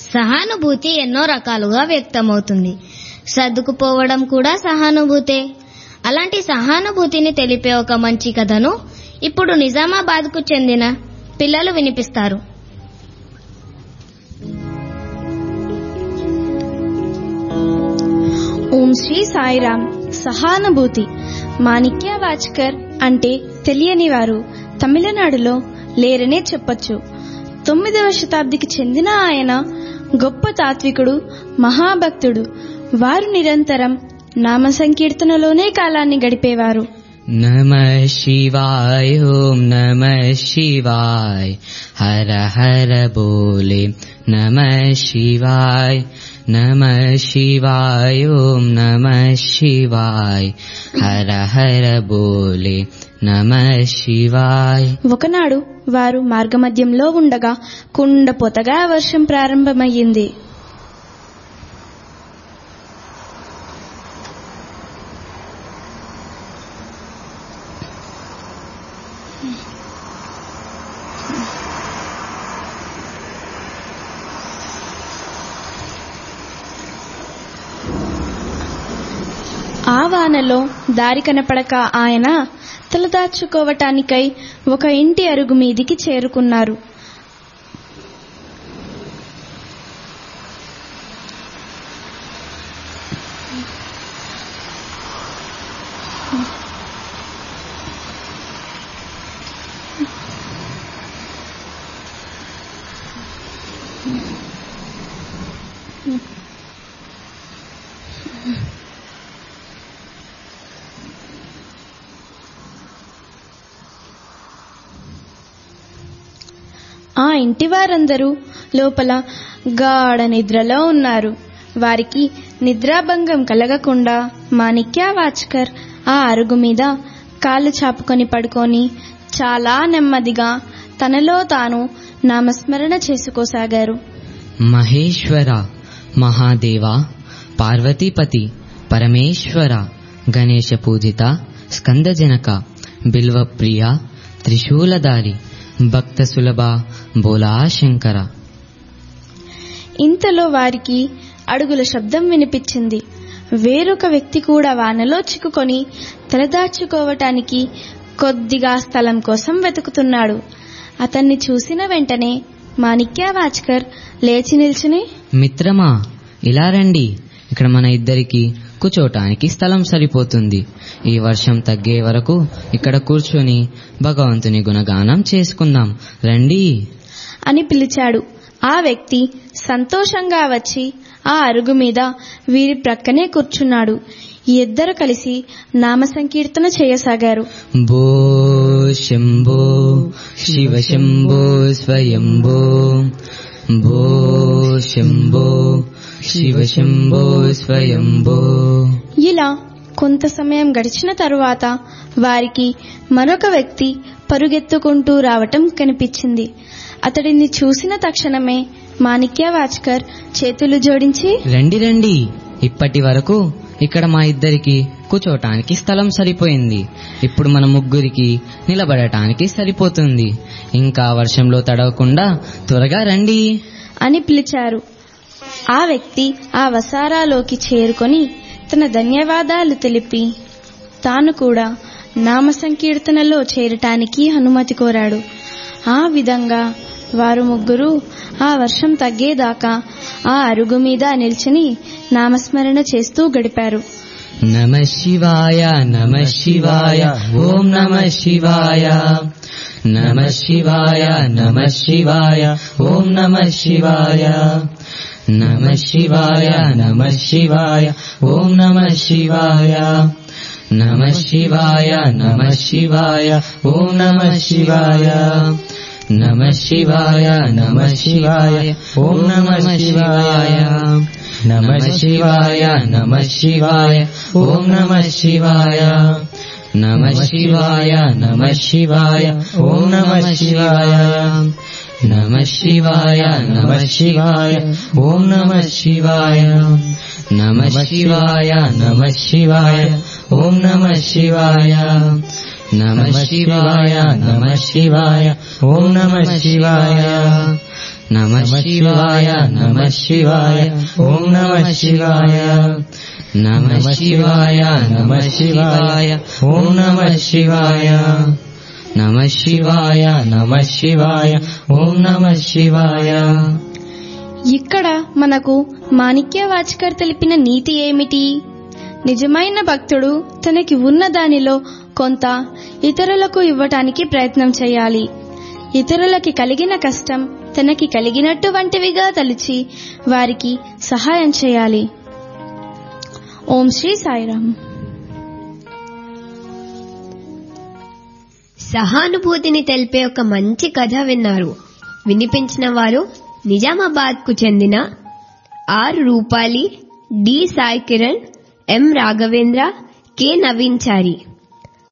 సహానుభూతి ఎన్నో రకాలుగా వ్యక్తమవుతుంది. సర్దుకుపోవడం కూడా సహానుభూతే. అలాంటి సహానుభూతిని తెలిపే ఒక మంచి కథను ఇప్పుడు నిజామాబాద్కు చెందిన పిల్లలు వినిపిస్తారు. ఓం శ్రీ సాయిరామ్. సహానుభూతి. మాణిక్య వాచ్కర్ అంటే తెలియని వారు తమిళనాడులో లేరనే చెప్పొచ్చు. 9వ శతాబ్దికి చెందిన ఆయన గొప్ప తాత్వికుడు, మహాభక్తుడు. వారు నిరంతరం నామ సంకీర్తనలోనే కాలాన్ని గడిపేవారు. నమః శివాయ ఓం నమః శివాయ హర హర బోలే నమః శివాయ నమః శివాయ ఓం నమః శివాయ హర హర బోలే నమః శివాయ. ఒకనాడు వారు మార్గమధ్యంలో ఉండగా కుండపోతగా వర్షం ప్రారంభమయ్యింది. ఆ వానలో దారి కనపడక ఆయన తలదాచుకోవటానికై ఒక ఇంటి అరుగు మీదికి చేరుకున్నారు. ఆ ఇంటి వారందరూ లోపల గాఢ నిద్రలో ఉన్నారు. వారికి నిద్రాభంగం కలగకుండా మాణిక్య వాచ్కర్ ఆ అరుగు మీద కాళ్ళు చాపుకొని పడుకొని చాలా నెమ్మదిగా తనలో తాను నామస్మరణ చేసుకోసాగారు. మహేశ్వర, మహాదేవ, పార్వతీపతి, పరమేశ్వర, గణేశ పూజిత, స్కందజనక, బిల్వప్రియ, త్రిశూలధారి, భక్త సులభ, బోలా శంకర. ఇంతలో వారికి అడుగుల శబ్దం వినిపించింది. వేరొక వ్యక్తి కూడా వానలో చిక్కుకొని తలదాచుకోవటానికి కొద్దిగా స్థలం కోసం వెతుకుతున్నాడు. అతన్ని చూసిన వెంటనే మాణిక్య వాచ్కర్ లేచి నిల్చుని, మిత్రమా, ఇలా రండి. ఇక్కడ మన ఇద్దరికి కూర్చోటానికి స్థలం సరిపోతుంది. ఈ వర్షం తగ్గే వరకు ఇక్కడ కూర్చొని భగవంతుని గుణగానం చేసుకుందాం, రండి అని పిలిచాడు. ఆ వ్యక్తి సంతోషంగా వచ్చి ఆ అరుగు మీద వీరి ప్రక్కనే కూర్చున్నాడు. ఈ ఇద్దరు కలిసి నామ సంకీర్తన చేయసాగారు. భో శంభో శివ శంభో స్వయంభో, భో శంభో శివ శంభో స్వయంభో. ఇలా కొంత సమయం గడిచిన తరువాత వారికి మరొక వ్యక్తి పరుగెత్తుకుంటూ రావటం కనిపించింది. అతడిని చూసిన తక్షణమే మాణిక్య వాచ్కర్ చేతులు జోడించి, రండి రండి, ఇప్పటి వరకు ఇక్కడ మా ఇద్దరికి కూర్చోటానికి స్థలం సరిపోయింది. ఇప్పుడు మన ముగ్గురికి నిలబడటానికి సరిపోతుంది. ఇంకా వర్షంలో తడవకుండా త్వరగా రండి అని పిలిచారు. ఆ వ్యక్తి ఆ వసారాలోకి చేరుకొని తన ధన్యవాదాలు తెలిపి తాను కూడా నామ సంకీర్తనలో చేరటానికి అనుమతి కోరాడు. ఆ విధంగా వారు ముగ్గురు ఆ వర్షం తగ్గేదాకా ఆ అరుగు మీద నిల్చుని నామస్మరణ చేస్తూ గడిపారు. నమః శివాయ నమః శివాయ ఓం నమః శివాయ, నమః శివాయ నమః శివాయ ఓం నమః శివాయ, నమః శివాయ నమః శివాయ ఓం నమః శివాయ, నమః శివాయ నమః శివాయ ఓం నమః శివాయ, నమః శివాయ నమః శివాయ ఓం నమః శివాయ, నమః శివాయ నమః శివాయ ఓం నమః శివాయ, నమః శివాయ నమః శివాయ ఓం నమః శివాయ, నమః శివాయ నమః శివాయ ఓం నమః శివాయ, నమః శివాయ నమః శివాయ ఓం నమః శివాయ, నమః శివాయ నమః శివాయ ఓం నమః శివాయ, నమః శివాయ నమః శివాయ ఓం నమః శివాయ నమః శివాయ నమః శివాయ ఓం నమః శివాయ నమః శివాయ నమః శివాయ ఓం నమః శివాయ. ఇక్కడ మనకు మాణిక్యవాచకర్ తెలిపిన నీతి ఏమిటి? నిజమైన భక్తుడు తనకి ఉన్న దానిలో కొంత ఇతరులకు ఇవ్వటానికి ప్రయత్నం చేయాలి. ఇతరులకి కలిగిన కష్టం తనకి కలిగినటువంటివిగా తలిచి వారికి సహాయం చేయాలి. ఓం శ్రీ సాయిరామ్. సహానుభూతిని తెలిపే ఒక మంచి కథ విన్నారు. వినిపించిన వారు నిజామాబాద్ కు చెందిన R Rupali, D Sai Kiran, M Raghavendra, K Naveen చారి.